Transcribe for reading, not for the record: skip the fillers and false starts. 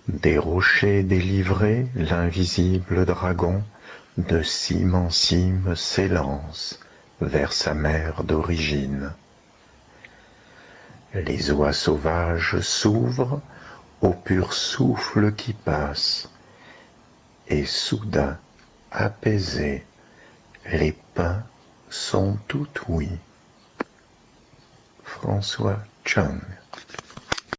Des rochers délivrés, l'invisible dragon de cime en cime s'élance vers sa mer d'origine. Les oies sauvages s'ouvrent au pur souffle qui passe, et soudain, apaisés, les pins sont tout ouïs. François Chung.